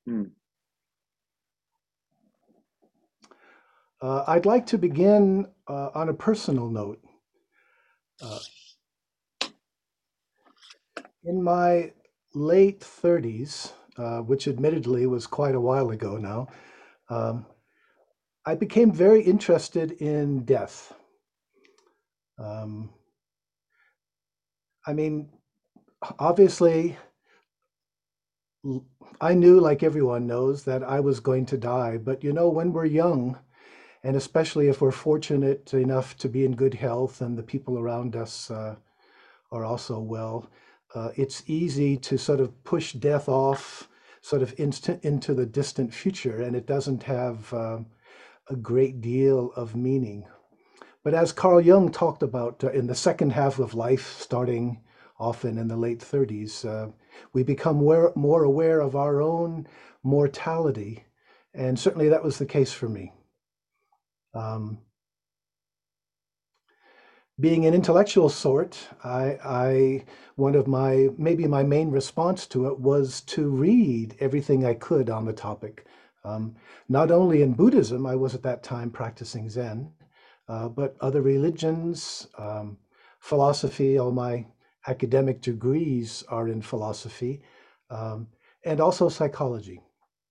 Mm. I'd like to begin on a personal note. Uh, in my late 30s, which admittedly was quite a while ago now, um, I became very interested in death. Um, I mean, obviously, l- I knew, like everyone knows, that I was going to die. But when we're young, and especially if we're fortunate enough to be in good health and the people around us are also well, it's easy to sort of push death off sort of instant into the distant future, and it doesn't have a great deal of meaning. But as Carl Jung talked about in the second half of life, starting often in the late 30s, we become more aware of our own mortality. And certainly that was the case for me. Um, Being an intellectual sort, one of my maybe my main response to it was to read everything I could on the topic. Um, Not only in Buddhism, I was at that time practicing Zen, but other religions, philosophy. All my academic degrees are in philosophy, um, and also psychology.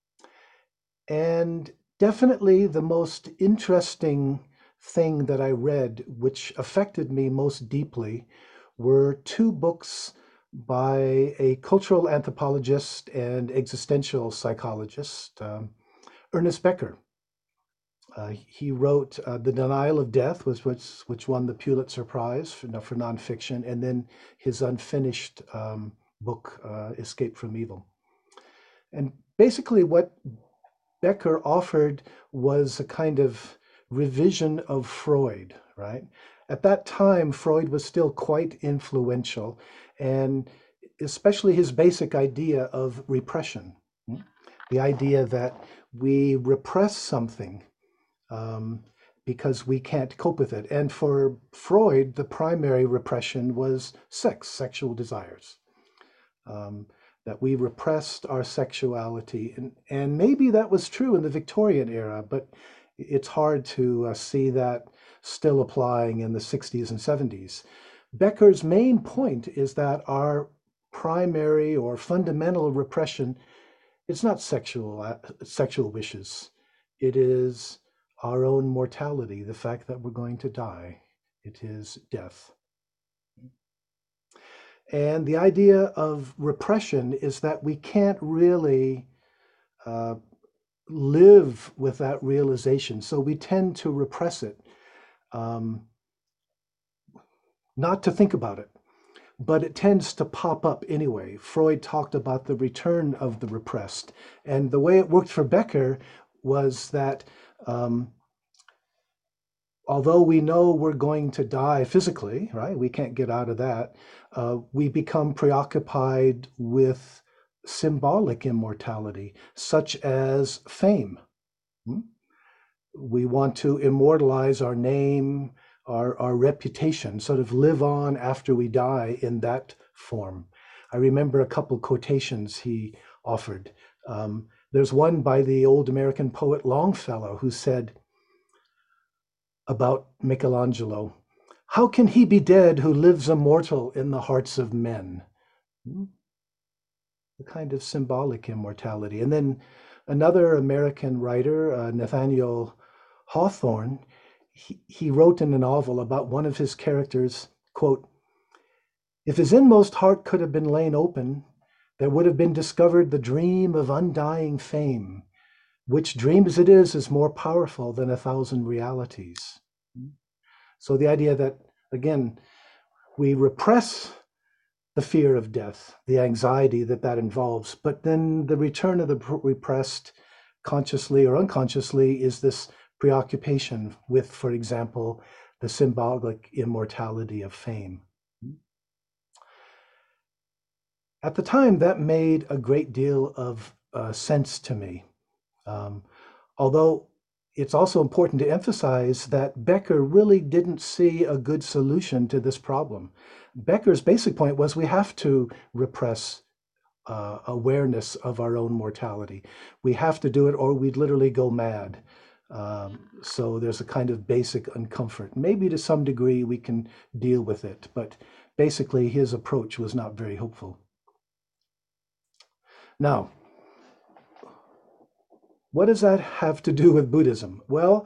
And definitely the most interesting thing that I read, which affected me most deeply, were two books by a cultural anthropologist and existential psychologist, Ernest Becker. He wrote The Denial of Death, which won the Pulitzer Prize for nonfiction, and then his unfinished book, Escape from Evil. And basically, what Becker offered was a kind of revision of Freud, right? At that time, Freud was still quite influential, and especially his basic idea of repression, the idea that we repress something um, because we can't cope with it. And for Freud, the primary repression was sexual desires. Um, that we repressed our sexuality. And maybe that was true in the Victorian era, but it's hard to see that still applying in the 60s and 70s. Becker's main point is that our primary or fundamental repression is not sexual wishes. It is our own mortality, the fact that we're going to die. It is death. And the idea of repression is that we can't really uh, live with that realization. So we tend to repress it, um, not to think about it, but it tends to pop up anyway. Freud talked about the return of the repressed. And the way it worked for Becker was that um, although we know we're going to die physically, right? We can't get out of that. We become preoccupied with symbolic immortality, such as fame. Hmm? We want to immortalize our name, our reputation, sort of live on after we die in that form. I remember a couple quotations he offered. There's one by the old American poet Longfellow who said, about Michelangelo. How can he be dead who lives immortal in the hearts of men? Hmm, a kind of symbolic immortality. And then another American writer, Nathaniel Hawthorne, he wrote in a novel about one of his characters, quote, if his inmost heart could have been lain open, there would have been discovered the dream of undying fame, which dream as it is more powerful than a thousand realities. So the idea that, again, we repress the fear of death, the anxiety that that involves, but then the return of the repressed, consciously or unconsciously, is this preoccupation with, for example, the symbolic immortality of fame. At the time, that made a great deal of sense to me. Um, Although it's also important to emphasize that Becker really didn't see a good solution to this problem. Becker's basic point was we have to repress awareness of our own mortality. We have to do it or we'd literally go mad. So there's a kind of basic uncomfort. Maybe to some degree we can deal with it, but basically his approach was not very hopeful. Now, what does that have to do with Buddhism? Well,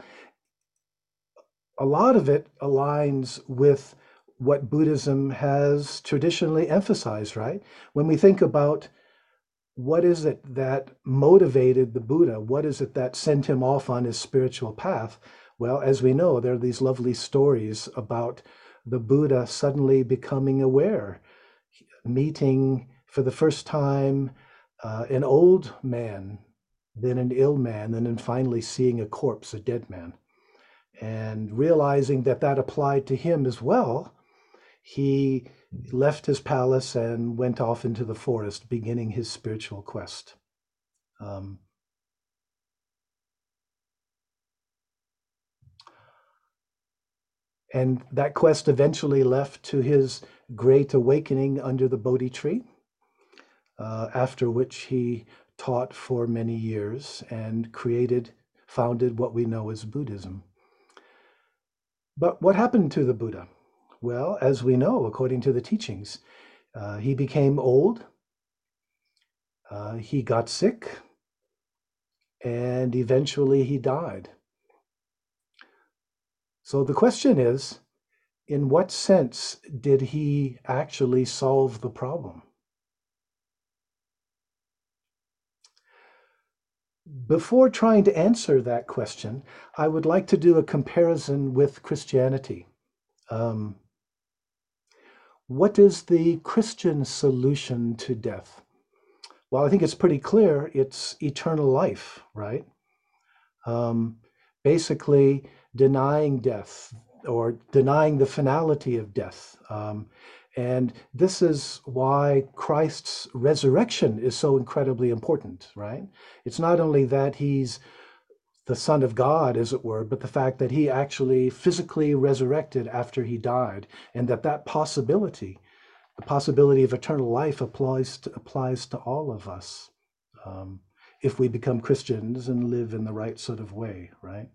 a lot of it aligns with what Buddhism has traditionally emphasized, right? When we think about what is it that motivated the Buddha, what is it that sent him off on his spiritual path? Well, as we know, there are these lovely stories about the Buddha suddenly becoming aware, meeting for the first time an old man, then an ill man, and then finally seeing a corpse, a dead man. And realizing that that applied to him as well, he left his palace and went off into the forest, beginning his spiritual quest. Um, and that quest eventually left to his great awakening under the Bodhi tree, after which he taught for many years and founded what we know as Buddhism. But what happened to the Buddha? Well, as we know, according to the teachings, he became old, he got sick, and eventually he died. So the question is, in what sense did he actually solve the problem? Before trying to answer that question, I would like to do a comparison with Christianity. Um, what is the Christian solution to death? Well, I think it's pretty clear it's eternal life, right? Um, Basically, denying death or denying the finality of death. And this is why Christ's resurrection is so incredibly important, right? It's not only that he's the Son of God, as it were, but the fact that he actually physically resurrected after he died, and that possibility, the possibility of eternal life, applies to all of us, if we become Christians and live in the right sort of way, right?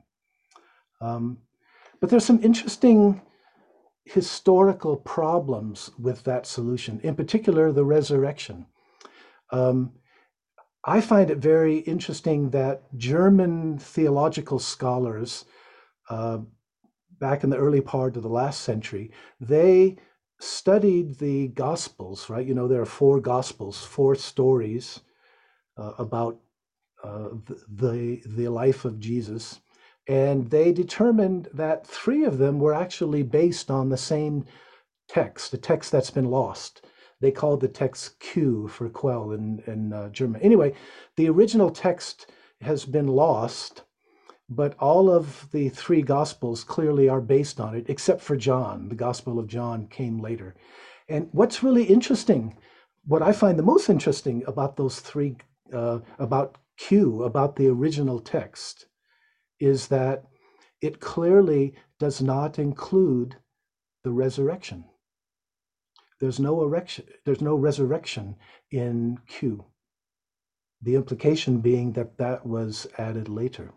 But there's some interesting historical problems with that solution, in particular the resurrection. Um, I find it very interesting that German theological scholars, uh, back in the early part of the last century, they studied the Gospels, right? You know, there are four Gospels, four stories about the life of Jesus, and they determined that three of them were actually based on the same text, a text that's been lost. They called the text Q for Quell in German. Anyway, the original text has been lost, but all of the three Gospels clearly are based on it, except for John. The Gospel of John came later. And what's really interesting, what I find the most interesting about those three, about Q, about the original text, is that it clearly does not include the resurrection. There's no resurrection in Q. The implication being that that was added later.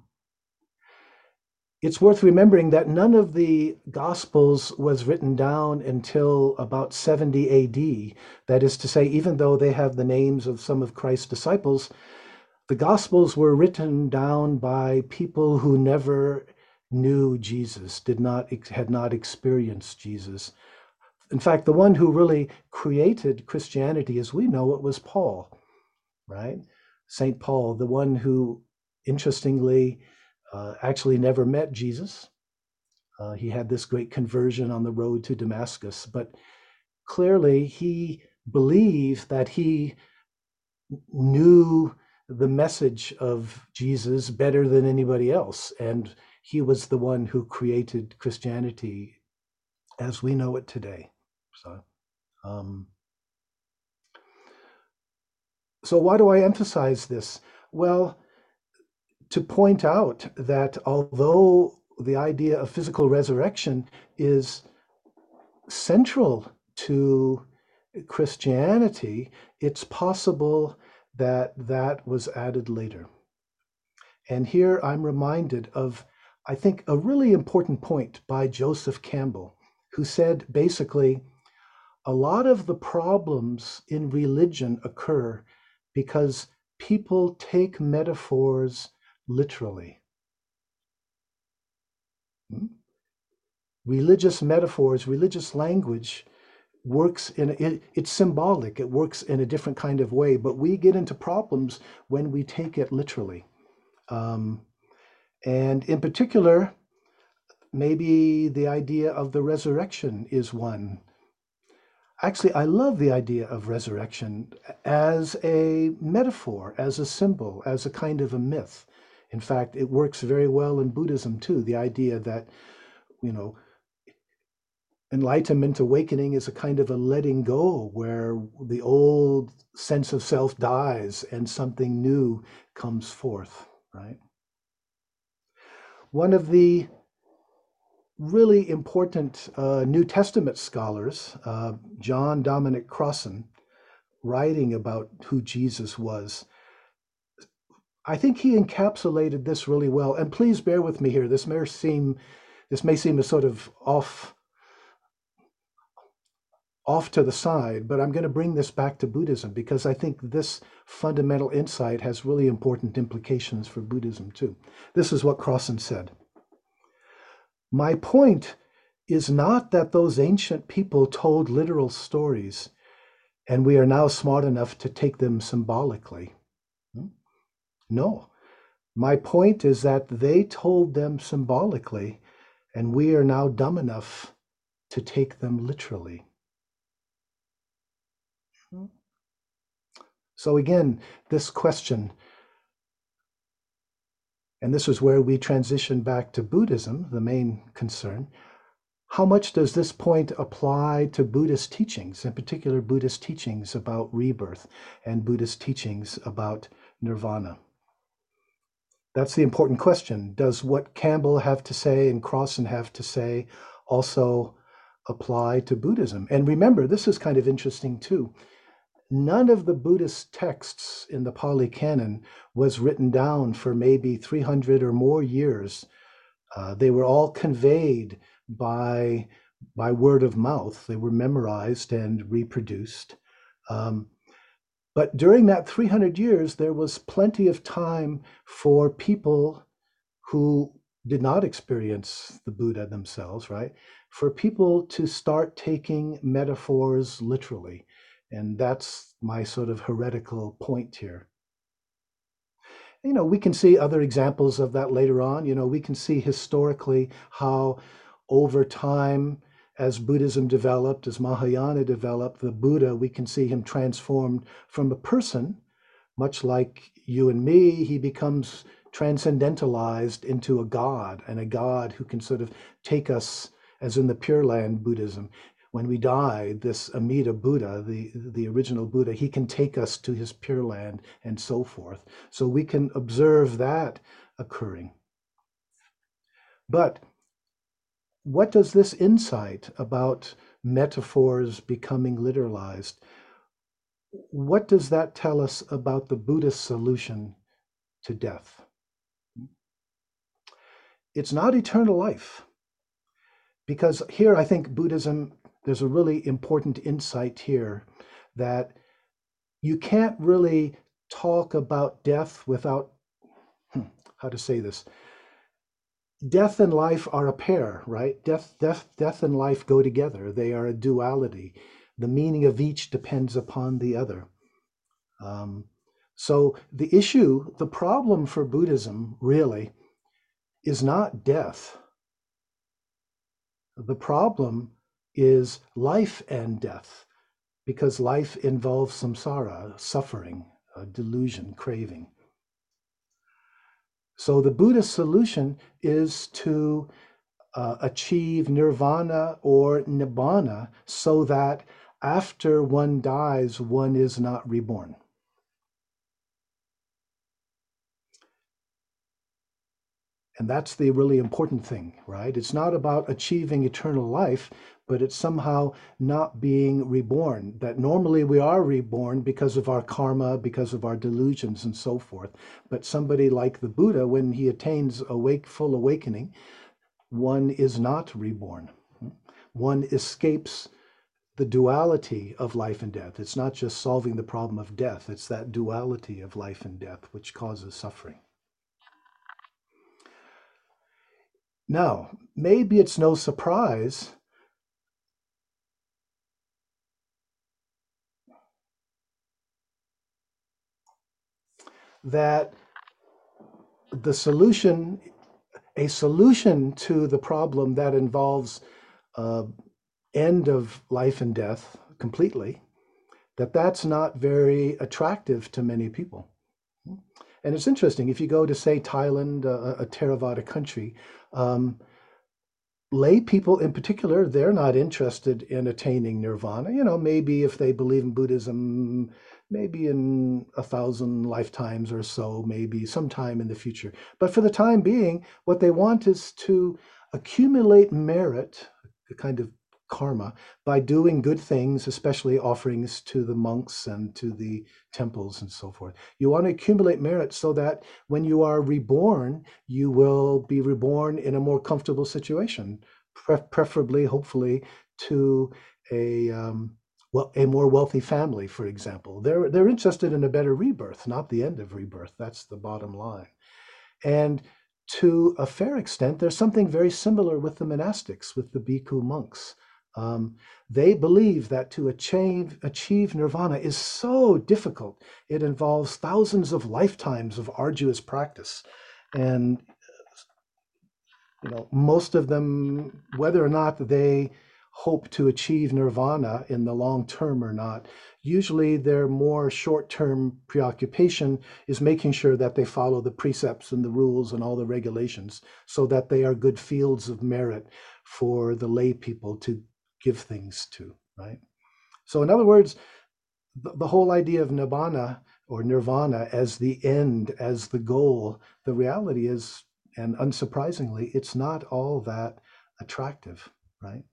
It's worth remembering that none of the Gospels was written down until about 70 AD. That is to say, even though they have the names of some of Christ's disciples, the Gospels were written down by people who never knew Jesus, had not experienced Jesus. In fact, the one who really created Christianity as we know it was Paul, right? St. Paul, the one who, interestingly, actually never met Jesus. He had this great conversion on the road to Damascus, but clearly he believed that he knew the message of Jesus better than anybody else. And he was the one who created Christianity as we know it today. So, um, so why do I emphasize this? Well, to point out that although the idea of physical resurrection is central to Christianity, it's possible that that was added later. And here I'm reminded of, I think, a really important point by Joseph Campbell, who said basically, a lot of the problems in religion occur because people take metaphors literally. Hmm? Religious metaphors, religious language works it's symbolic, it works in a different kind of way, but we get into problems when we take it literally. Um, and in particular, maybe the idea of the resurrection is one. Actually, I love the idea of resurrection as a metaphor, as a symbol, as a kind of a myth. In fact, it works very well in Buddhism too. The idea that, you know, enlightenment, awakening is a kind of a letting go where the old sense of self dies and something new comes forth, right? One of the really important New Testament scholars, John Dominic Crossan, writing about who Jesus was, I think he encapsulated this really well. And please bear with me here. This may seem a sort of off to the side, but I'm going to bring this back to Buddhism because I think this fundamental insight has really important implications for Buddhism too. This is what Crossan said. My point is not that those ancient people told literal stories and we are now smart enough to take them symbolically. No. My point is that they told them symbolically and we are now dumb enough to take them literally. So again, this question, and this is where we transition back to Buddhism, the main concern. How much does this point apply to Buddhist teachings, in particular Buddhist teachings about rebirth and Buddhist teachings about nirvana? That's the important question. Does what Campbell have to say and Crossan have to say also apply to Buddhism? And remember, this is kind of interesting too. None of the Buddhist texts in the Pali Canon was written down for maybe 300 or more years. They were all conveyed by word of mouth. They were memorized and reproduced. But during that 300 years, there was plenty of time for people who did not experience the Buddha themselves, right? For people to start taking metaphors literally. And that's my sort of heretical point here. We can see other examples of that later on. We can see historically how over time, as Buddhism developed, as Mahayana developed, the Buddha, we can see him transformed from a person, much like you and me, he becomes transcendentalized into a god, and a god who can sort of take us, as in the Pure Land Buddhism. When we die, this Amida Buddha, the original Buddha, he can take us to his Pure Land and so forth. So we can observe that occurring. But what does this insight about metaphors becoming literalized, what does that tell us about the Buddhist solution to death? It's not eternal life. Because here, I think Buddhism, there's a really important insight here that you can't really talk about death without, how to say this? Death and life are a pair, right? Death and life go together. They are a duality. The meaning of each depends upon the other. So the problem for Buddhism really is not death. The problem is life and death, because life involves samsara, suffering, delusion, craving. So the Buddhist solution is to achieve nirvana or nibbana so that after one dies, one is not reborn. And that's the really important thing, right? It's not about achieving eternal life, but it's somehow not being reborn. That normally we are reborn because of our karma, because of our delusions and so forth. But somebody like the Buddha, when he attains full awakening, one is not reborn. One escapes the duality of life and death. It's not just solving the problem of death, it's that duality of life and death which causes suffering. Now, maybe it's no surprise that the solution, a solution to the problem that involves end of life and death completely, that's not very attractive to many people. And it's interesting, if you go to, say, Thailand, a Theravada country, lay people in particular, they're not interested in attaining nirvana. You know, maybe if they believe in Buddhism, maybe in 1,000 lifetimes or so, maybe sometime in the future. But for the time being, what they want is to accumulate merit, a kind of karma, by doing good things, especially offerings to the monks and to the temples and so forth. You want to accumulate merit so that when you are reborn, you will be reborn in a more comfortable situation, preferably, hopefully, to a more wealthy family, for example. They're interested in a better rebirth, not the end of rebirth. That's the bottom line. And to a fair extent, there's something very similar with the monastics, with the bhikkhu monks. They believe that to achieve nirvana is so difficult. It involves thousands of lifetimes of arduous practice. And most of them, whether or not they hope to achieve nirvana in the long term or not, usually their more short-term preoccupation is making sure that they follow the precepts and the rules and all the regulations so that they are good fields of merit for the lay people to give things to, right? So in other words, the whole idea of nibbana or nirvana as the end, as the goal, the reality is, and unsurprisingly, it's not all that attractive, right?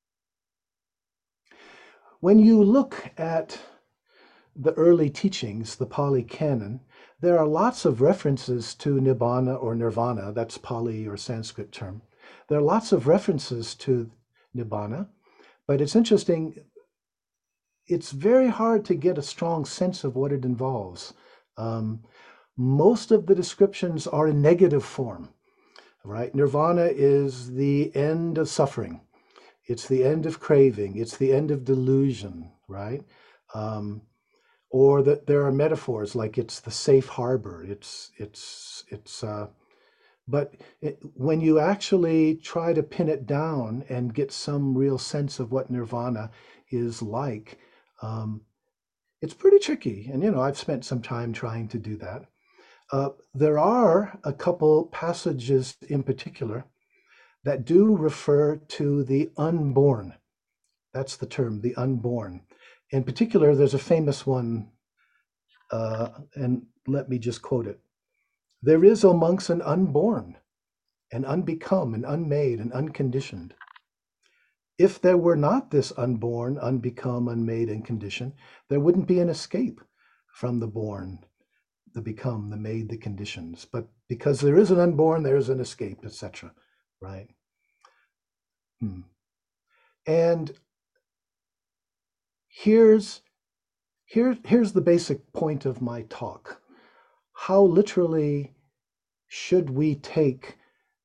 When you look at the early teachings, the Pali Canon, there are lots of references to nibbana or nirvana, that's Pali or Sanskrit term. There are lots of references to nibbana, but it's interesting, it's very hard to get a strong sense of what it involves. Most of the descriptions are in negative form, right? Nirvana is the end of suffering. It's the end of craving. It's the end of delusion, right? Or that there are metaphors like it's the safe harbor. But when you actually try to pin it down and get some real sense of what nirvana is like, it's pretty tricky. And, I've spent some time trying to do that. There are a couple passages in particular that do refer to the unborn. That's the term, the unborn. In particular, there's a famous one, and let me just quote it. There is, O monks, an unborn, an unbecome, an unmade, an unconditioned. If there were not this unborn, unbecome, unmade, and conditioned, there wouldn't be an escape from the born, the become, the made, the conditions. But because there is an unborn, there's an escape, etc. Right? And here's the basic point of my talk. How literally should we take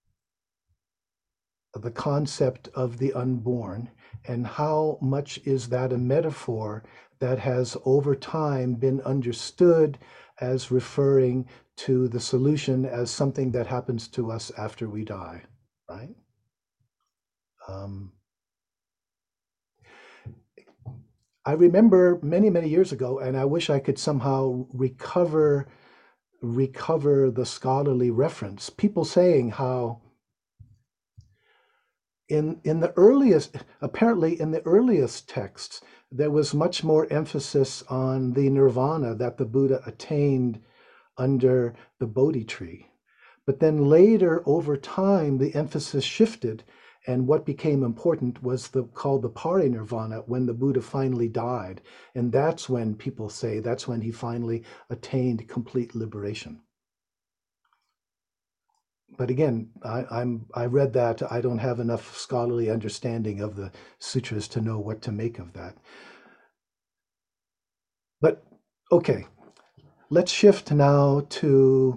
the concept of the unborn, and how much is that a metaphor that has over time been understood as referring to the solution as something that happens to us after we die, right? I remember many, many years ago, and I wish I could somehow recover the scholarly reference, people saying how in the earliest, apparently in the earliest texts, there was much more emphasis on the nirvana that the Buddha attained under the Bodhi tree. But then later, over time, the emphasis shifted, and what became important was called the parinirvana, when the Buddha finally died. And that's when people say that's when he finally attained complete liberation. But again, I read that. I don't have enough scholarly understanding of the sutras to know what to make of that. But okay, let's shift now to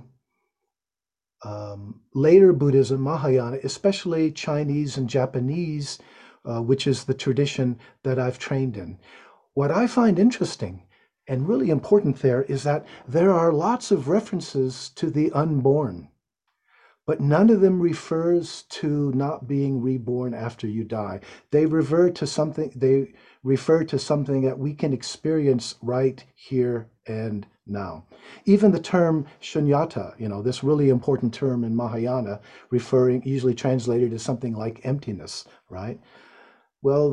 later Buddhism, Mahayana, especially Chinese and Japanese, which is the tradition that I've trained in. What I find interesting and really important there is that there are lots of references to the unborn, but none of them refers to not being reborn after you die. They refer to something that we can experience right here and now. Even the term shunyata, this really important term in Mahayana, referring usually translated as something like emptiness, right? Well,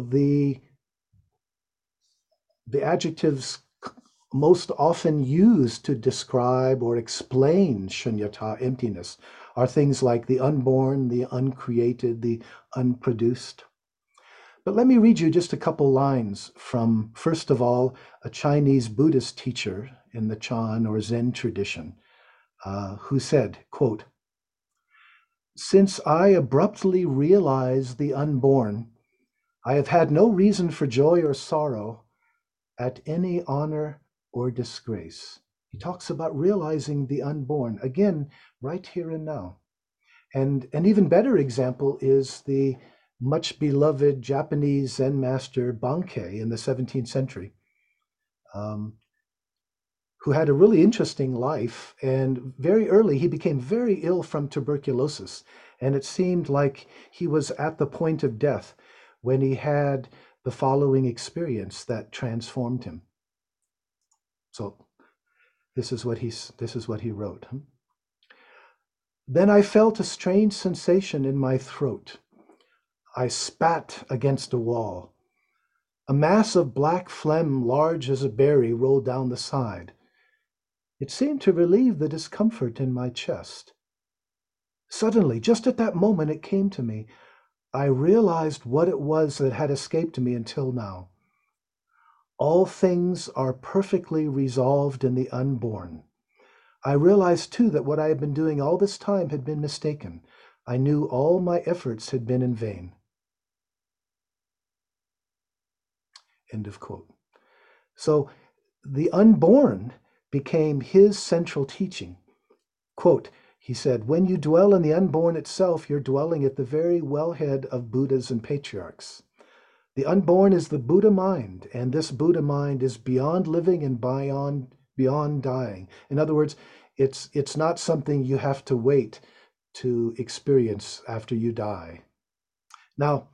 the adjectives most often used to describe or explain shunyata, emptiness, are things like the unborn, the uncreated, the unproduced. But let me read you just a couple lines from, first of all, a Chinese Buddhist teacher in the Chan or Zen tradition, who said, quote, "Since I abruptly realized the unborn, I have had no reason for joy or sorrow at any honor or disgrace." He talks about realizing the unborn, again, right here and now. And an even better example is the much beloved Japanese Zen master Bankei in the 17th century, um, who had a really interesting life. And very early, he became very ill from tuberculosis. And it seemed like he was at the point of death when he had the following experience that transformed him. So this is what he wrote. "Then I felt a strange sensation in my throat. I spat against a wall. A mass of black phlegm large as a berry rolled down the side. It seemed to relieve the discomfort in my chest. Suddenly, just at that moment, it came to me. I realized what it was that had escaped me until now. All things are perfectly resolved in the unborn. I realized too that what I had been doing all this time had been mistaken. I knew all my efforts had been in vain." End of quote. So the unborn became his central teaching. Quote, he said, "When you dwell in the unborn itself, you're dwelling at the very wellhead of Buddhas and patriarchs. The unborn is the Buddha mind, and this Buddha mind is beyond living and beyond dying." In other words, it's not something you have to wait to experience after you die. Now,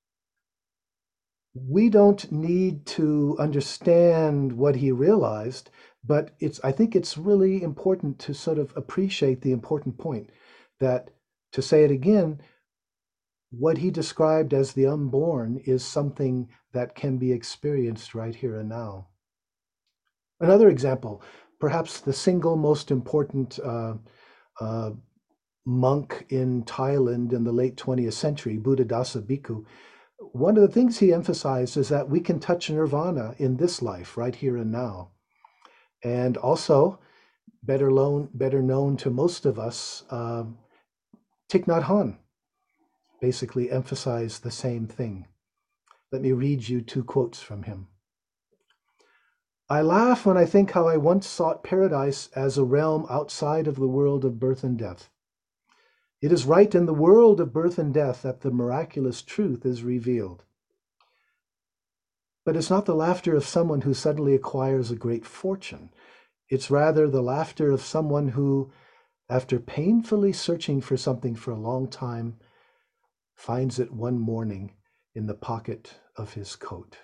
we don't need to understand what he realized, but I think it's really important to sort of appreciate the important point that, to say it again, what he described as the unborn is something that can be experienced right here and now. Another example, perhaps the single most important uh, monk in Thailand in the late 20th century, Buddhadasa Bhikkhu. One of the things he emphasized is that we can touch nirvana in this life, right here and now. And also, better known to most of us, Thich Nhat Hanh basically emphasized the same thing. Let me read you two quotes from him. "I laugh when I think how I once sought paradise as a realm outside of the world of birth and death. It is right in the world of birth and death that the miraculous truth is revealed. But it's not the laughter of someone who suddenly acquires a great fortune. It's rather the laughter of someone who, after painfully searching for something for a long time, finds it one morning in the pocket of his coat."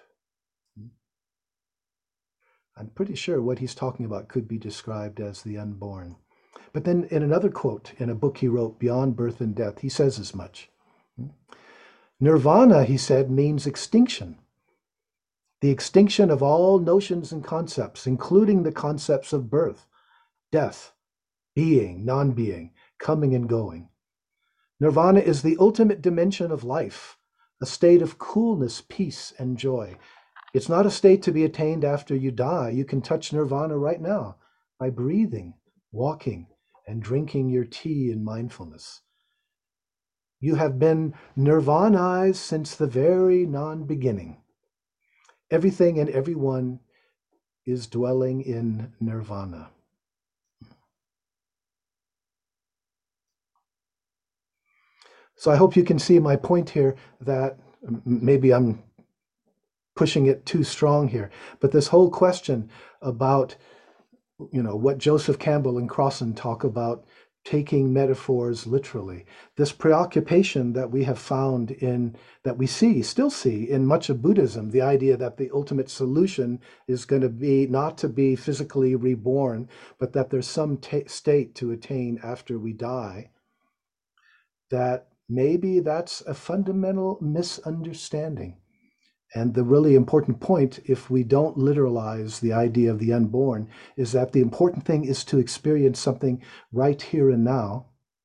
I'm pretty sure what he's talking about could be described as the unborn. But then in another quote in a book he wrote, Beyond Birth and Death, he says as much. "Nirvana," he said, "means extinction. The extinction of all notions and concepts, including the concepts of birth, death, being, non-being, coming and going. Nirvana is the ultimate dimension of life, a state of coolness, peace, and joy. It's not a state to be attained after you die. You can touch nirvana right now by breathing, walking, and drinking your tea in mindfulness. You have been nirvanized since the very non beginning. Everything and everyone is dwelling in nirvana. So I hope you can see my point here that maybe I'm pushing it too strong here, but this whole question about, what Joseph Campbell and Crossan talk about, taking metaphors literally, this preoccupation that we have found that we still see in much of Buddhism, the idea that the ultimate solution is going to be not to be physically reborn, but that there's some state to attain after we die, that maybe that's a fundamental misunderstanding. And the really important point, if we don't literalize the idea of the unborn, is that the important thing is to experience something right here and now.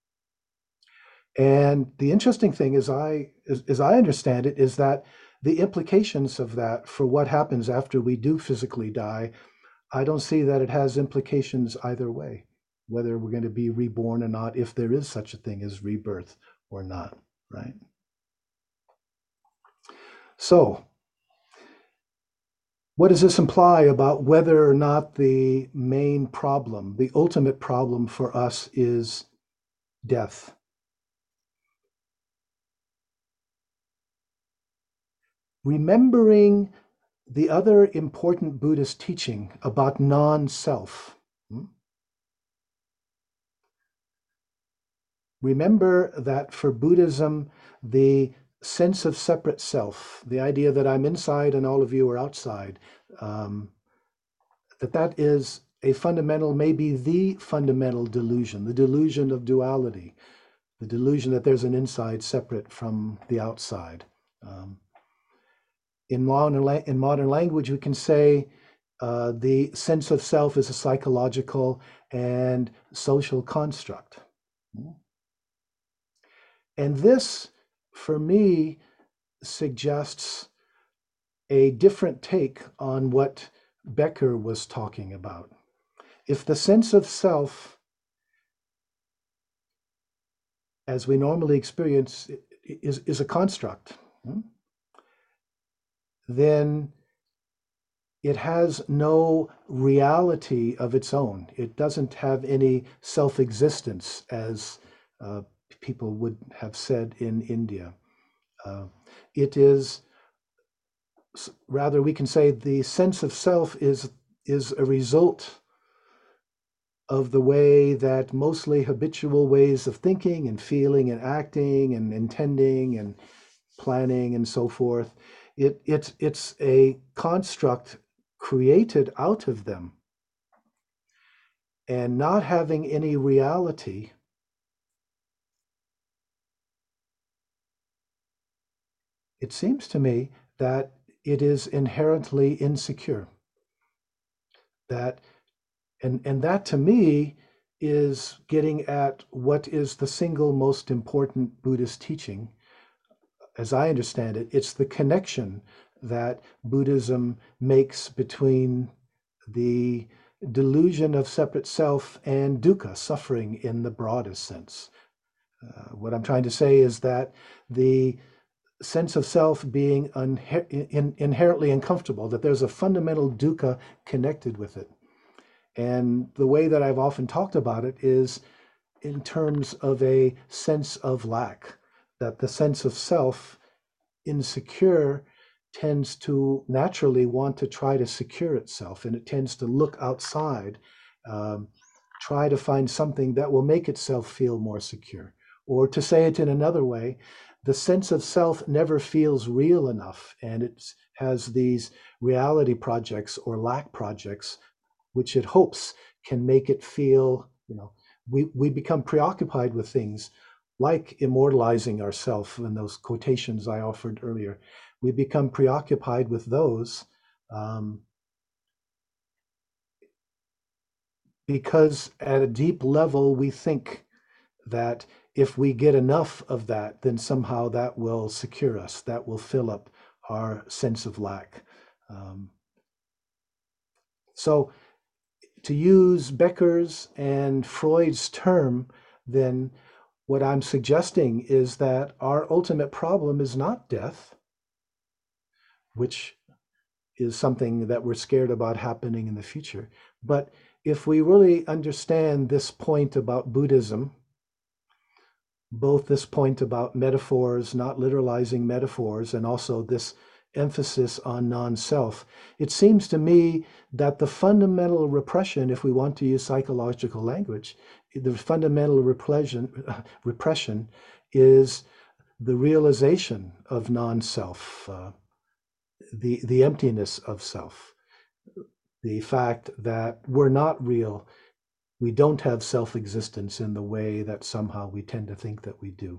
And the interesting thing, as I understand it, is that the implications of that for what happens after we do physically die, I don't see that it has implications either way, whether we're going to be reborn or not, if there is such a thing as rebirth or not, right? So, what does this imply about whether or not the main problem, the ultimate problem for us, is death? Remembering the other important Buddhist teaching about non-self. Remember that for Buddhism, the sense of separate self, the idea that I'm inside and all of you are outside, that is a fundamental, maybe the fundamental delusion, the delusion of duality, the delusion that there's an inside separate from the outside. In modern language, we can say the sense of self is a psychological and social construct. And this, for me, suggests a different take on what Becker was talking about. If the sense of self, as we normally experience, is a construct, then it has no reality of its own. It doesn't have any self-existence, as people would have said in India. It is, rather, we can say the sense of self is a result of the way that mostly habitual ways of thinking and feeling and acting and intending and planning and so forth, it's a construct created out of them, and not having any reality. It seems to me that it is inherently insecure. That and that to me is getting at what is the single most important Buddhist teaching. As I understand it, it's the connection that Buddhism makes between the delusion of separate self and dukkha, suffering in the broadest sense. What I'm trying to say is that the sense of self being inherently uncomfortable, that there's a fundamental dukkha connected with it. And the way that I've often talked about it is in terms of a sense of lack, that the sense of self, insecure, tends to naturally want to try to secure itself, and it tends to look outside, try to find something that will make itself feel more secure. Or to say it in another way, the sense of self never feels real enough, and it has these reality projects or lack projects, which it hopes can make it feel, we become preoccupied with things like immortalizing ourselves in those quotations I offered earlier. We become preoccupied with those because at a deep level, we think that if we get enough of that, then somehow that will secure us, that will fill up our sense of lack. Um, so, to use Becker's and Freud's term, then what I'm suggesting is that our ultimate problem is not death, which is something that we're scared about happening in the future. But if we really understand this point about Buddhism, both this point about metaphors, not literalizing metaphors, and also this emphasis on non-self, it seems to me that the fundamental repression, if we want to use psychological language, the fundamental repression is the realization of non-self, the emptiness of self, the fact that we're not real, we don't have self-existence in the way that somehow we tend to think that we do.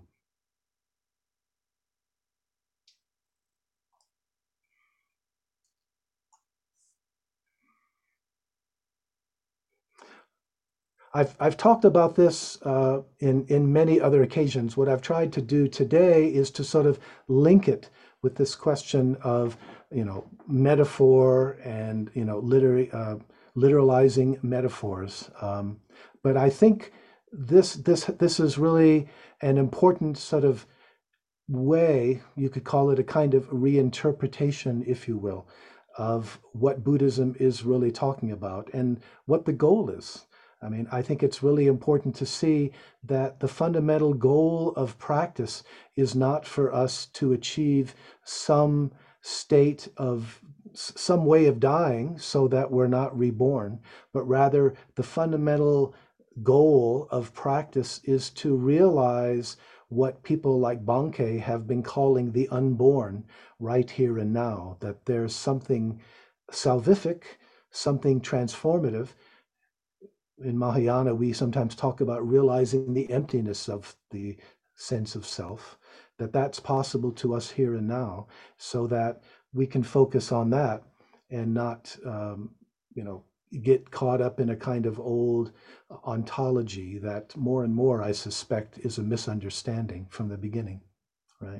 I've talked about this in many other occasions. What I've tried to do today is to sort of link it with this question of, metaphor and, literalizing metaphors. But I think this is really an important sort of way, you could call it a kind of reinterpretation, if you will, of what Buddhism is really talking about and what the goal is. I mean, I think it's really important to see that the fundamental goal of practice is not for us to achieve some state of some way of dying so that we're not reborn, but rather the fundamental goal of practice is to realize what people like Bankei have been calling the unborn right here and now, that there's something salvific, something transformative. In Mahayana, we sometimes talk about realizing the emptiness of the sense of self, that that's possible to us here and now, so that we can focus on that and not, you know, get caught up in a kind of old ontology that more and more, I suspect, is a misunderstanding from the beginning, right?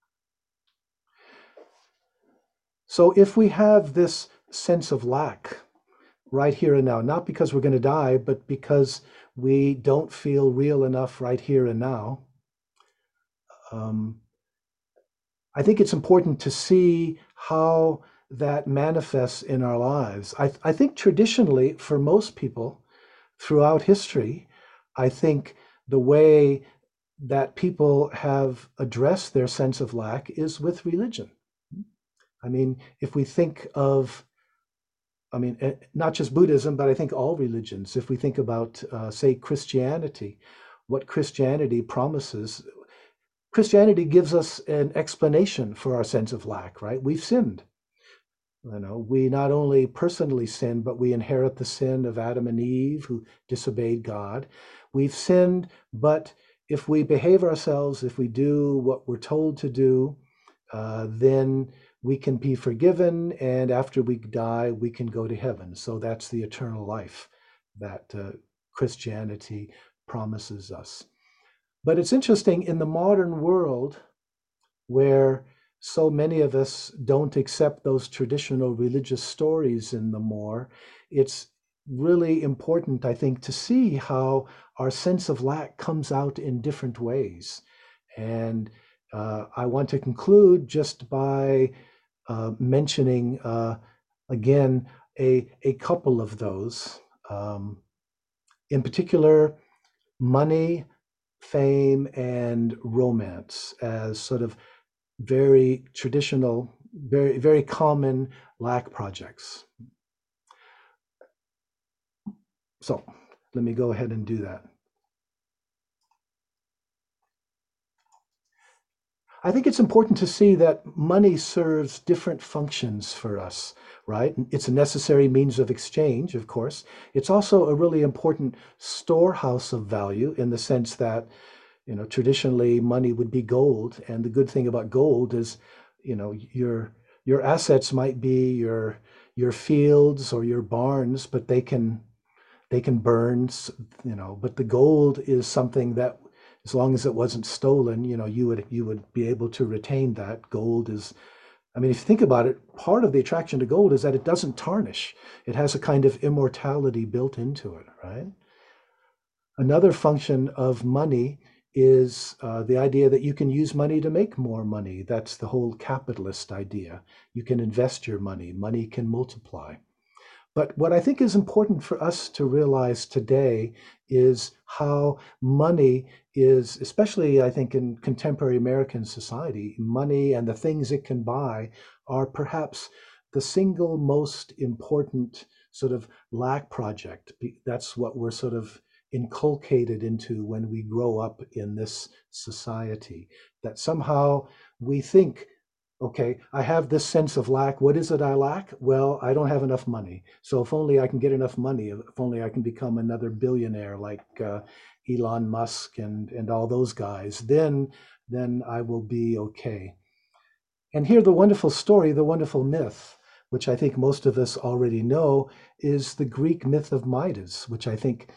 So if we have this sense of lack right here and now, not because we're going to die, but because we don't feel real enough right here and now, um, I think it's important to see how that manifests in our lives. I think traditionally, for most people throughout history, I think the way that people have addressed their sense of lack is with religion. I mean, if we think of, I mean, not just Buddhism, but I think all religions, if we think about, say, Christianity, what Christianity promises, Christianity gives us an explanation for our sense of lack, right? We've sinned. We not only personally sin, but we inherit the sin of Adam and Eve who disobeyed God. We've sinned, but if we behave ourselves, if we do what we're told to do, then we can be forgiven, and after we die, we can go to heaven. So that's the eternal life that Christianity promises us. But it's interesting in the modern world where so many of us don't accept those traditional religious stories in the more, it's really important, I think, to see how our sense of lack comes out in different ways. And I want to conclude just by mentioning again a couple of those. In particular, money, fame, and romance as sort of very traditional, very common lack projects. So let me go ahead and do that. I think it's important to see that money serves different functions for us, right? It's a necessary means of exchange, of course. It's also a really important storehouse of value in the sense that, traditionally money would be gold. And the good thing about gold is, your assets might be your fields or your barns, but they can burn, but the gold is something that As long as it wasn't stolen, you would be able to retain that. Gold is, I mean, if you think about it, part of the attraction to gold is that it doesn't tarnish. It has a kind of immortality built into it, right? Another function of money is the idea that you can use money to make more money. That's the whole capitalist idea. You can invest your money, money can multiply. But what I think is important for us to realize today is how money is, especially I think in contemporary American society, money and the things it can buy are perhaps the single most important sort of lack project. That's what we're sort of inculcated into when we grow up in this society, that somehow we think, okay, I have this sense of lack. What is it I lack? Well, I don't have enough money. So if only I can get enough money, if only I can become another billionaire like Elon Musk and all those guys, then I will be okay. And here the wonderful story, the wonderful myth, which I think most of us already know, is the Greek myth of Midas, which I think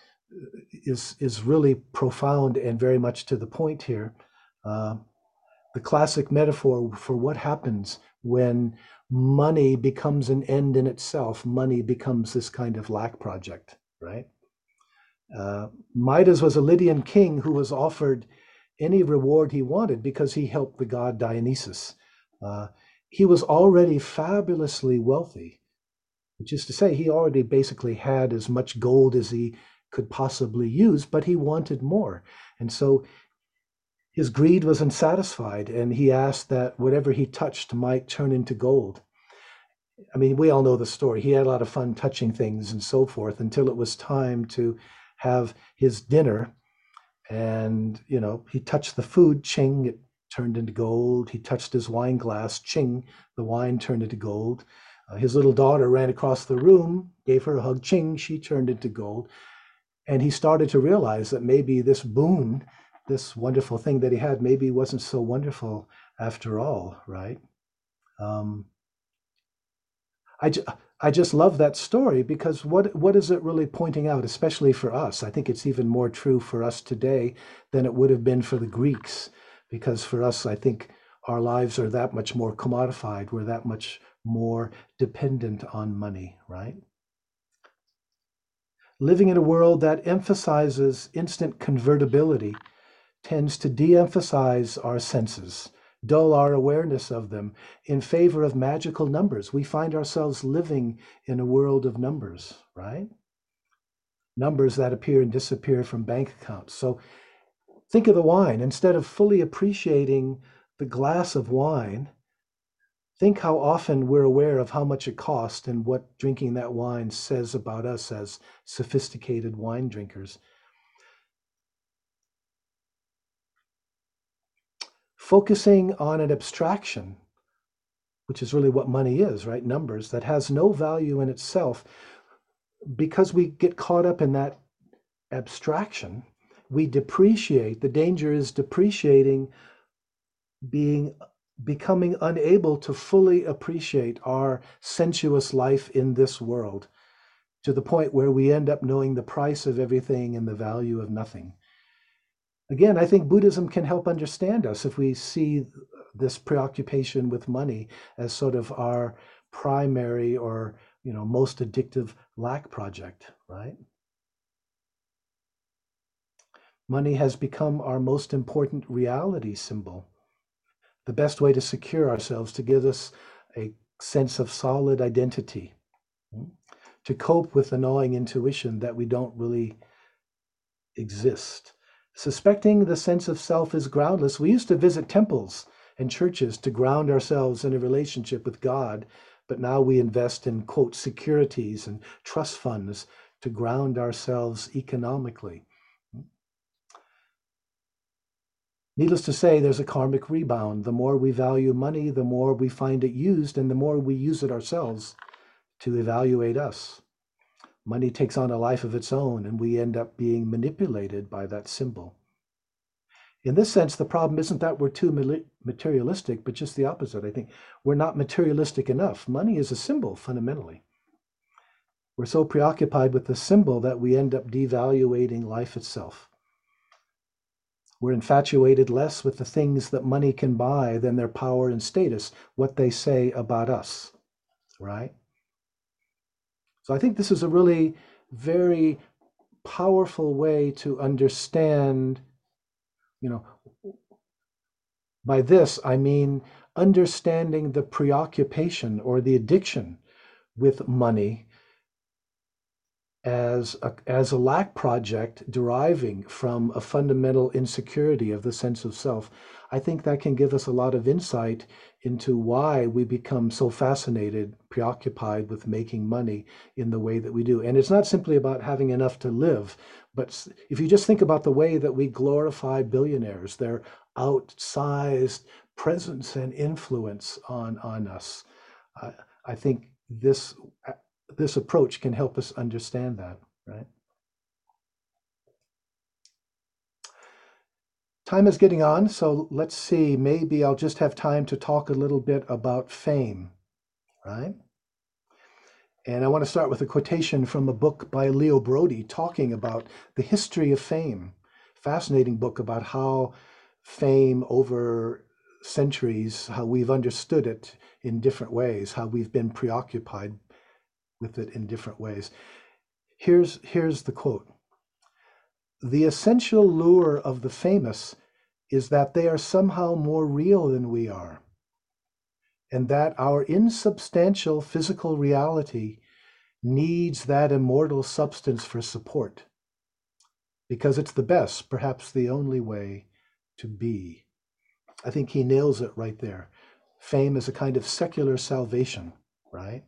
is really profound and very much to the point here. Uh, the classic metaphor for what happens when money becomes an end in itself. Money becomes this kind of lack project, right? Midas was a Lydian king who was offered any reward he wanted because he helped the god Dionysus. Uh, he was already fabulously wealthy, which is to say, he already basically had as much gold as he could possibly use, but he wanted more. And so his greed was unsatisfied, and he asked that whatever he touched might turn into gold. I mean, we all know the story. He had a lot of fun touching things and so forth until it was time to have his dinner. And, he touched the food, ching, it turned into gold. He touched his wine glass, ching, the wine turned into gold. His little daughter ran across the room, gave her a hug, ching, she turned into gold. And he started to realize that maybe this boon, this wonderful thing that he had, maybe wasn't so wonderful after all, right? Um, I, ju- I just love that story because what is it really pointing out, especially for us? I think it's even more true for us today than it would have been for the Greeks, because for us, I think our lives are that much more commodified. We're that much more dependent on money, right? Living in a world that emphasizes instant convertibility tends to de emphasize our senses, dull our awareness of them in favor of magical numbers. We find ourselves living in a world of numbers, right? Numbers that appear and disappear from bank accounts. So think of the wine. Instead of fully appreciating the glass of wine, think how often we're aware of how much it costs and what drinking that wine says about us as sophisticated wine drinkers. Focusing on an abstraction, which is really what money is, right? Numbers that has no value in itself. Because we get caught up in that abstraction, we depreciate. The danger is depreciating, being becoming unable to fully appreciate our sensuous life in this world to the point where we end up knowing the price of everything and the value of nothing. Again, I think Buddhism can help understand us if we see this preoccupation with money as sort of our primary or most addictive lack project, right? Money has become our most important reality symbol, the best way to secure ourselves, to give us a sense of solid identity, mm, to cope with the gnawing intuition that we don't really exist. Suspecting the sense of self is groundless. We used to visit temples and churches to ground ourselves in a relationship with God, but now we invest in, quote, securities and trust funds to ground ourselves economically. Needless to say, there's a karmic rebound. The more we value money, the more we find it used, and the more we use it ourselves to evaluate us. Money takes on a life of its own, and we end up being manipulated by that symbol. In this sense, the problem isn't that we're too materialistic, but just the opposite. I think we're not materialistic enough. Money is a symbol, fundamentally. We're so preoccupied with the symbol that we end up devaluating life itself. We're infatuated less with the things that money can buy than their power and status, what they say about us, right? So I think this is a really very powerful way to understand, you know, by this I mean understanding the preoccupation or the addiction with money as a lack project deriving from a fundamental insecurity of the sense of self. I think that can give us a lot of insight into why we become so fascinated, preoccupied with making money in the way that we do. And it's not simply about having enough to live, but if you just think about the way that we glorify billionaires, their outsized presence and influence on us, I think this approach can help us understand that, right? Time is getting on, so let's see. Maybe I'll just have time to talk a little bit about fame, right? And I want to start with a quotation from a book by Leo Brody talking about the history of fame. Fascinating book about how fame over centuries, how we've understood it in different ways, how we've been preoccupied with it in different ways. Here's the quote. The essential lure of the famous is that they are somehow more real than we are, and that our insubstantial physical reality needs that immortal substance for support, because it's the best, perhaps the only way to be. I think he nails it right there. Fame is a kind of secular salvation, right?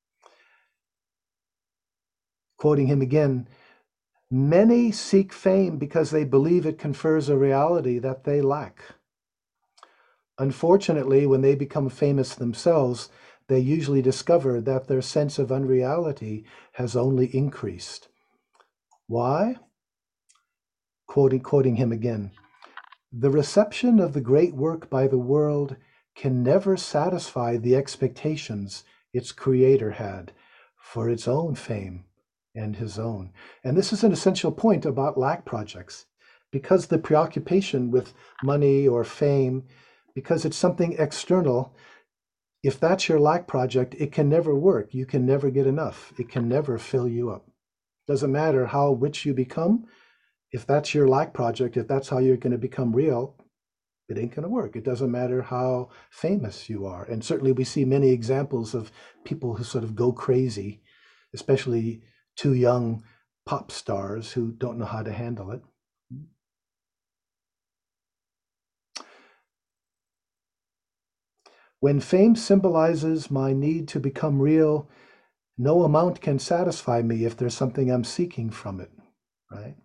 Quoting him again, many seek fame because they believe it confers a reality that they lack. Unfortunately, when they become famous themselves, they usually discover that their sense of unreality has only increased. Why? Quoting him again, the reception of the great work by the world can never satisfy the expectations its creator had for its own fame and his own. And this is an essential point about lack projects, because the preoccupation with money or fame, because it's something external, if that's your lack project, it can never work. You can never get enough. It can never fill you up. Doesn't matter how rich you become. If that's your lack project, if that's how you're going to become real, it ain't going to work. It doesn't matter how famous you are. And certainly we see many examples of people who sort of go crazy, especially too young pop stars who don't know how to handle it. When fame symbolizes my need to become real, no amount can satisfy me if there's something I'm seeking from it, right?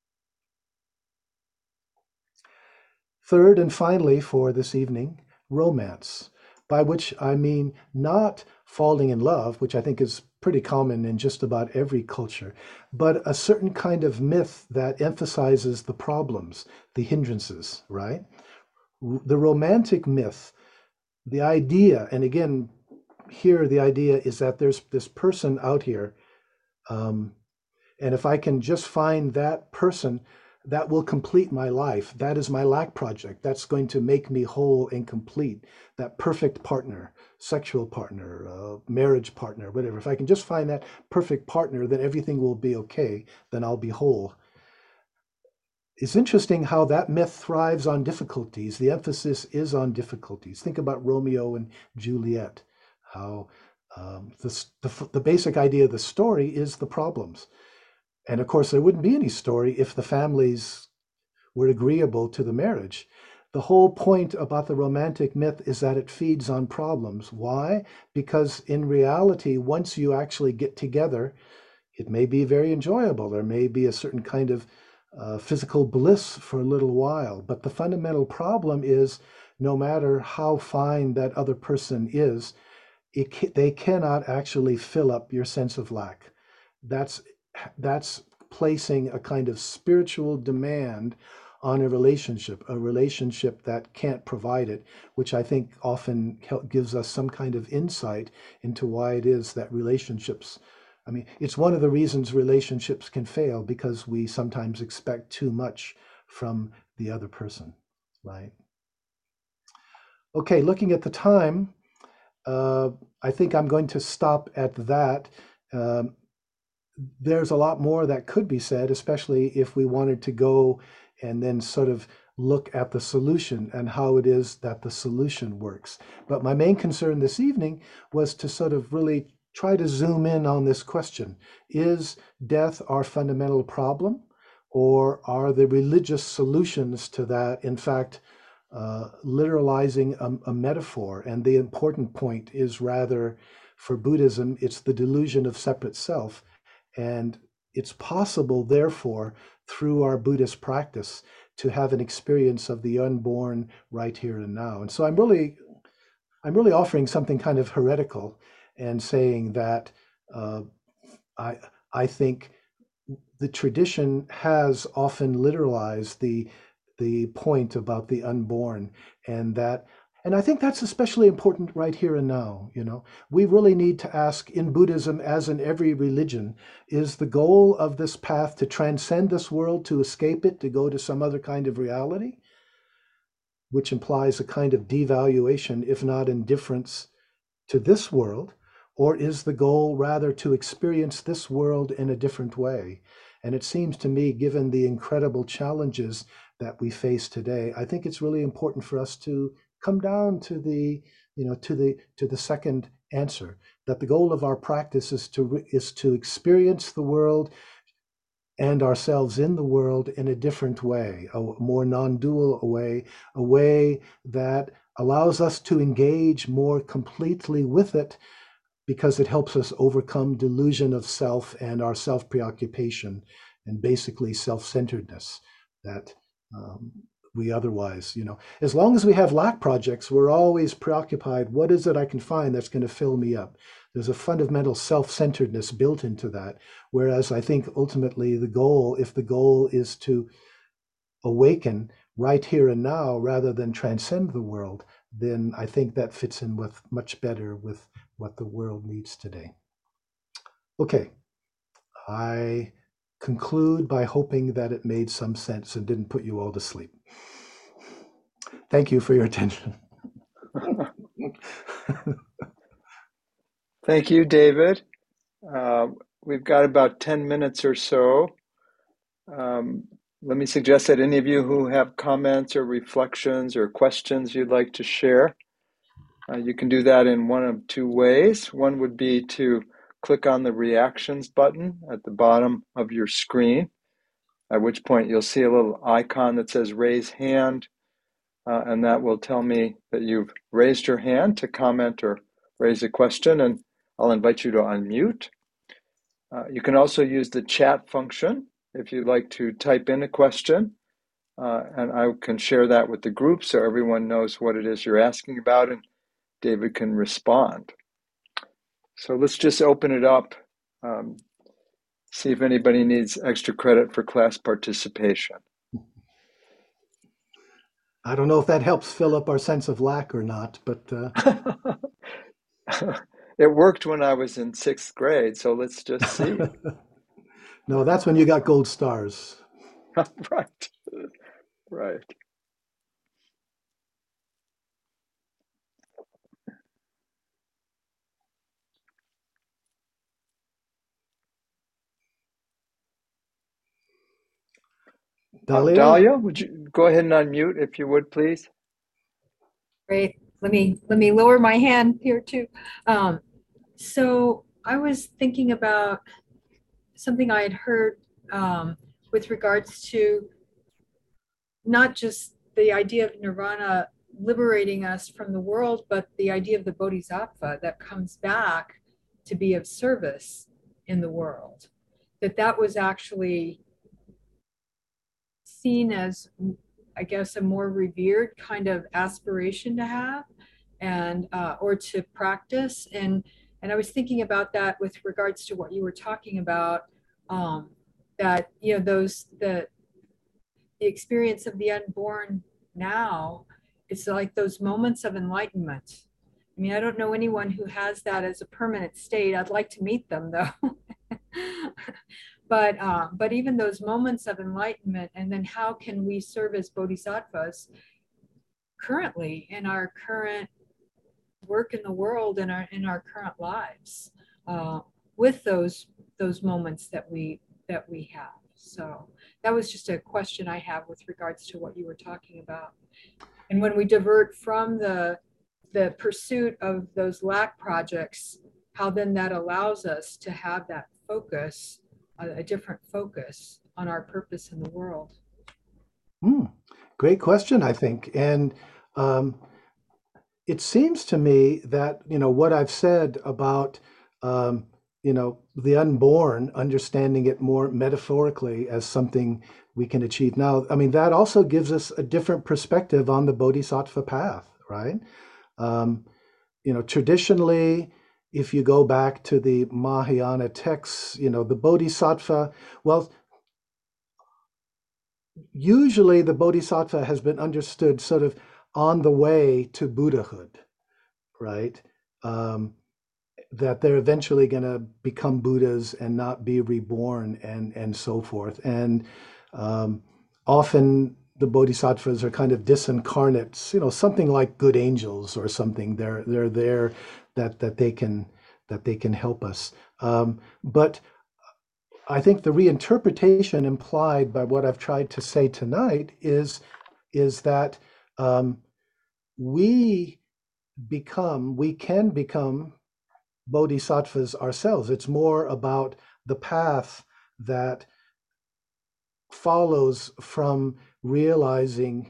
Third and finally for this evening, romance, by which I mean not falling in love, which I think is pretty common in just about every culture, but a certain kind of myth that emphasizes the problems, the hindrances, right? The romantic myth, the idea, and again, here the idea is that there's this person out here, um, and if I can just find that person, that will complete my life. That is my lack project. That's going to make me whole and complete. That perfect partner, sexual partner, marriage partner, whatever. If I can just find that perfect partner, then everything will be okay. Then I'll be whole. It's interesting how that myth thrives on difficulties. The emphasis is on difficulties. Think about Romeo and Juliet, how the basic idea of the story is the problems. And of course, there wouldn't be any story if the families were agreeable to the marriage. The whole point about the romantic myth is that it feeds on problems. Why? Because in reality, once you actually get together, it may be very enjoyable. There may be a certain kind of physical bliss for a little while. But the fundamental problem is no matter how fine that other person is, they cannot actually fill up your sense of lack. That's that's placing a kind of spiritual demand on a relationship that can't provide it, which I think often gives us some kind of insight into why it is that relationships, it's one of the reasons relationships can fail, because we sometimes expect too much from the other person, right? Okay, looking at the time, uh, I think I'm going to stop at that. Um, there's a lot more that could be said, especially if we wanted to go and then sort of look at the solution and how it is that the solution works. But my main concern this evening was to sort of really try to zoom in on this question. Is death our fundamental problem, or are the religious solutions to that, in fact, literalizing a metaphor? And the important point is rather, for Buddhism, it's the delusion of separate self. And it's possible, therefore, through our Buddhist practice, to have an experience of the unborn right here and now. And so I'm really offering something kind of heretical and saying that uh, I I think the tradition has often literalized the point about the unborn, and that and I think that's especially important right here and now. We really need to ask, in Buddhism as in every religion, is the goal of this path to transcend this world, to escape it, to go to some other kind of reality, which implies a kind of devaluation, if not indifference, to this world? Or is the goal rather to experience this world in a different way? And it seems to me, given the incredible challenges that we face today, I think it's really important for us to come down to the second answer, that the goal of our practice is to experience the world and ourselves in the world in a different way, a more non-dual way, a way that allows us to engage more completely with it, because it helps us overcome delusion of self and our self-preoccupation and basically self-centeredness that um, we otherwise, as long as we have lack projects, we're always preoccupied. What is it I can find that's going to fill me up? There's a fundamental self-centeredness built into that. Whereas I think ultimately the goal, if the goal is to awaken right here and now rather than transcend the world, then I think that fits in with much better with what the world needs today. Okay, I conclude by hoping that it made some sense and didn't put you all to sleep. Thank you for your attention. Thank you, David. We've got about 10 minutes or so. Let me suggest that any of you who have comments or reflections or questions you'd like to share, you can do that in one of two ways. One would be to click on the reactions button at the bottom of your screen, at which point you'll see a little icon that says raise hand, and that will tell me that you've raised your hand to comment or raise a question, and I'll invite you to unmute. You can also use the chat function if you'd like to type in a question, and I can share that with the group so everyone knows what it is you're asking about, and David can respond. So let's just open it up, see if anybody needs extra credit for class participation. I don't know if that helps fill up our sense of lack or not, but It worked when I was in 6th grade, so let's just see. no, that's when you got gold stars. Right, right. Dahlia? Dahlia, would you go ahead and unmute if you would, please? Great. Let me lower my hand here too. So I was thinking about something I had heard with regards to not just the idea of nirvana liberating us from the world, but the idea of the bodhisattva that comes back to be of service in the world. That was actually seen as, I guess, a more revered kind of aspiration to have and or to practice. And I was thinking about that with regards to what you were talking about, that the experience of the unborn now, it's like those moments of enlightenment. I mean, I don't know anyone who has that as a permanent state. I'd like to meet them though. But even those moments of enlightenment, and then how can we serve as bodhisattvas currently in our current work in the world, in our current lives, uh, with those moments that we have. So that was just a question I have with regards to what you were talking about. And when we divert from the pursuit of those lack projects, how then that allows us to have that focus, a different focus on our purpose in the world. Great question, I think. And um, it seems to me that, what I've said about, the unborn, understanding it more metaphorically as something we can achieve now. I mean, that also gives us a different perspective on the bodhisattva path, right? Um, Traditionally, if you go back to the Mahayana texts, the bodhisattva, well, usually the bodhisattva has been understood sort of on the way to Buddhahood, right? Um, that they're eventually going to become Buddhas and not be reborn and so forth. And um, often the bodhisattvas are kind of disincarnates, something like good angels or something. They're there that they can help us. But I think the reinterpretation implied by what I've tried to say tonight is that um, we we can become bodhisattvas ourselves. It's more about the path that follows from realizing,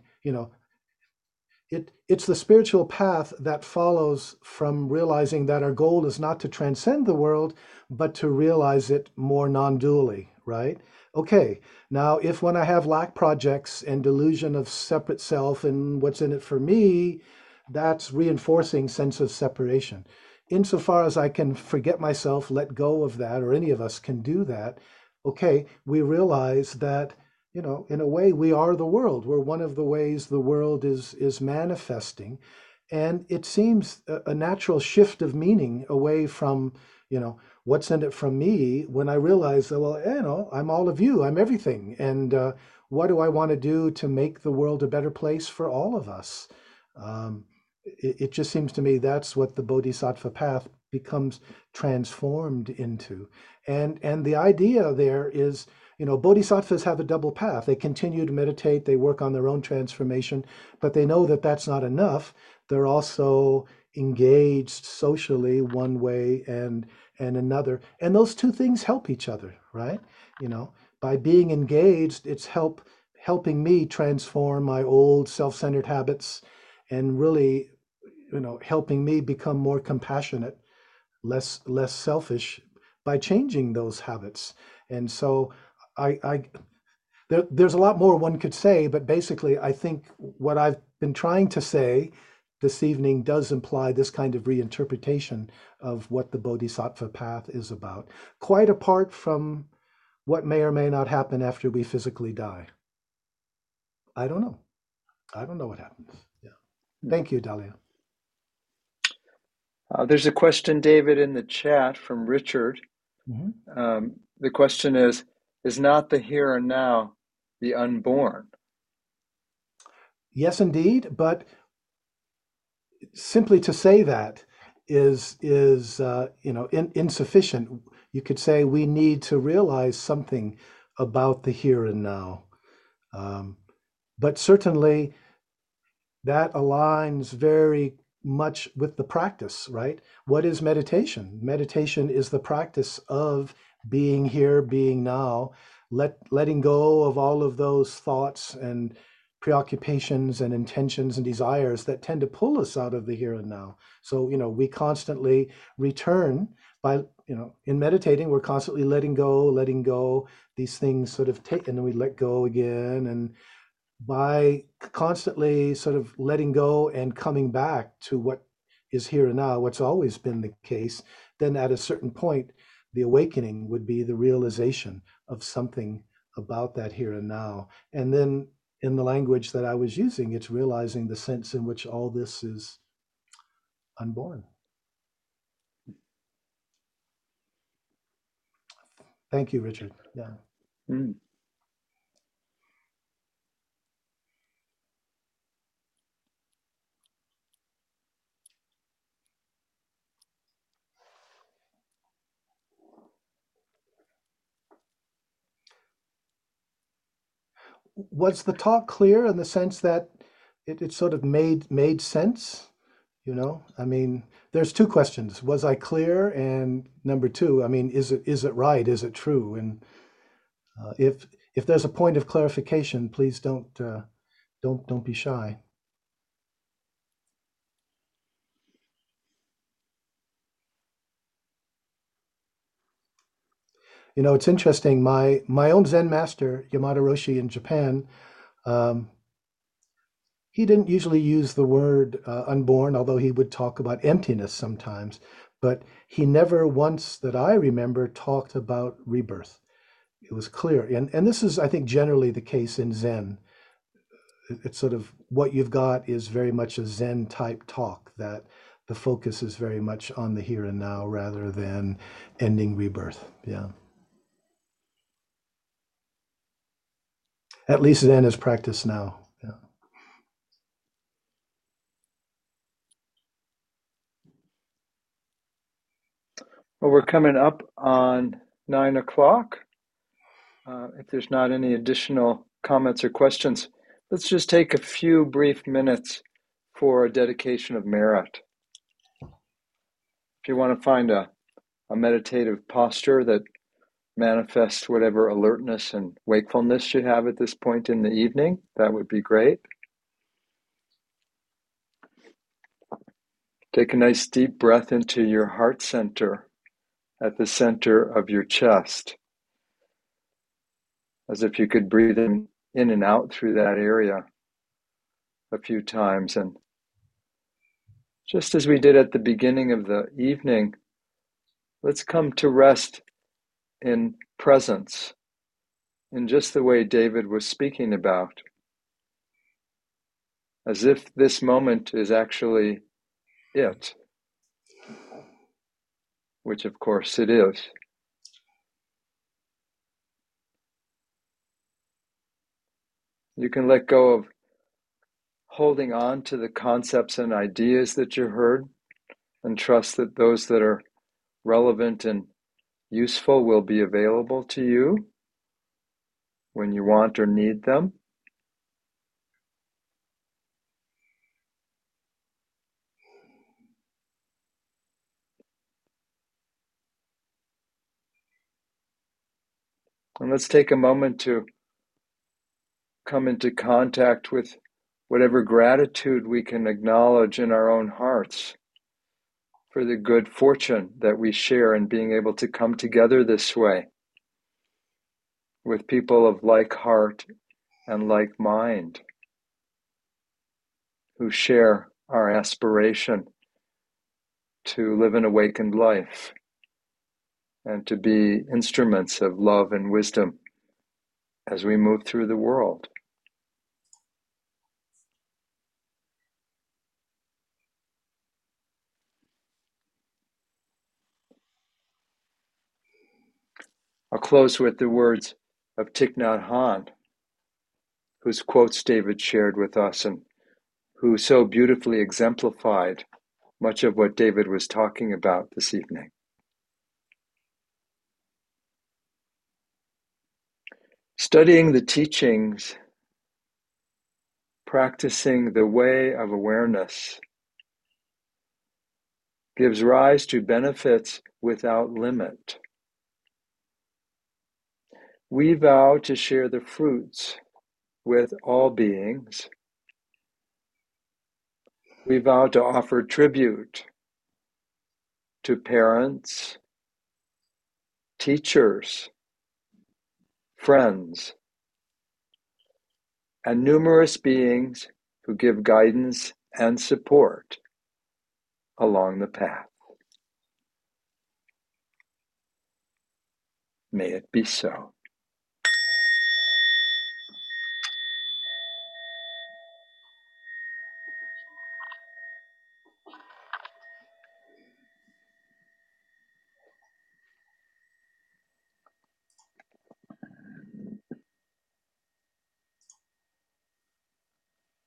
it's the spiritual path that follows from realizing that our goal is not to transcend the world, but to realize it more non-dually, right? Okay, now if when I have lack projects and delusion of separate self and what's in it for me, that's reinforcing sense of separation. Insofar as I can forget myself, let go of that, or any of us can do that, okay, we realize that, in a way, we are the world. We're one of the ways the world is manifesting. And it seems a natural shift of meaning away from, what's in it from me, when I realize that, well, I'm all of you, I'm everything. And what do I want to do to make the world a better place for all of us? It just seems to me that's what the bodhisattva path becomes transformed into. And the idea there is, bodhisattvas have a double path. They continue to meditate, they work on their own transformation, but they know that that's not enough. They're also engaged socially one way and another. And those two things help each other, right? By being engaged, it's helping me transform my old self-centered habits and really, helping me become more compassionate, less selfish by changing those habits. And so I there's a lot more one could say, but basically I think what I've been trying to say this evening does imply this kind of reinterpretation of what the bodhisattva path is about, quite apart from what may or may not happen after we physically die. I don't know. I don't know what happens. Yeah. Thank you, Dahlia. There's a question, David, in the chat from Richard. The question is not the here and now the unborn? Yes, indeed, but simply to say that is insufficient. You could say we need to realize something about the here and now. But certainly that aligns very much with the practice, right? What is meditation? Meditation is the practice of being here, being now, letting go of all of those thoughts and preoccupations and intentions and desires that tend to pull us out of the here and now. So, we constantly return by, in meditating, we're constantly letting go, these things sort of take, and then we let go again. And by constantly sort of letting go and coming back to what is here and now, what's always been the case, then at a certain point, the awakening would be the realization of something about that here and now. And then in the language that I was using, it's realizing the sense in which all this is unborn. Thank you, Richard. Yeah. Mm. Was the talk clear in the sense that it sort of made sense? You know, I mean, there's two questions. Was I clear? And number two, I mean, is it right? Is it true? And if there's a point of clarification, please don't be shy. You know, it's interesting. My own Zen master, Yamada Roshi in Japan, um, he didn't usually use the word unborn, although he would talk about emptiness sometimes. But he never once that I remember talked about rebirth. It was clear. And this is, I think, generally the case in Zen. It's sort of what you've got is very much a Zen type talk, that the focus is very much on the here and now rather than ending rebirth. Yeah. At least Zen is practiced now. Yeah. Well, we're coming up on 9 o'clock. If there's not any additional comments or questions, let's just take a few brief minutes for a dedication of merit. If you want to find a meditative posture that manifests whatever alertness and wakefulness you have at this point in the evening, that would be great. Take a nice deep breath into your heart center at the center of your chest, as if you could breathe in and out through that area a few times. And just as we did at the beginning of the evening, let's come to rest in presence, in just the way David was speaking about, as if this moment is actually it, which of course it is. You can let go of holding on to the concepts and ideas that you heard and trust that those that are relevant and useful will be available to you when you want or need them. And let's take a moment to come into contact with whatever gratitude we can acknowledge in our own hearts for the good fortune that we share in being able to come together this way with people of like heart and like mind who share our aspiration to live an awakened life and to be instruments of love and wisdom as we move through the world. I'll close with the words of Thich Nhat Hanh, whose quotes David shared with us and who so beautifully exemplified much of what David was talking about this evening. Studying the teachings, practicing the way of awareness, gives rise to benefits without limit. We vow to share the fruits with all beings. We vow to offer tribute to parents, teachers, friends, and numerous beings who give guidance and support along the path. May it be so.